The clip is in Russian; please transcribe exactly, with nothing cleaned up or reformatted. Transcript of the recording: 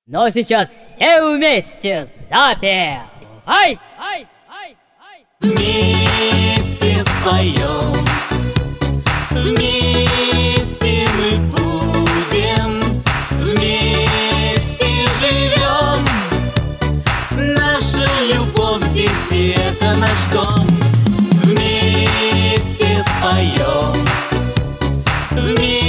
Но сейчас все вместе запел. Ай! Ай! Ай! Ай! Вместе споем, вместе мы будем, вместе живем. Наша любовь здесь, и это наш дом. Вместе споем, вместе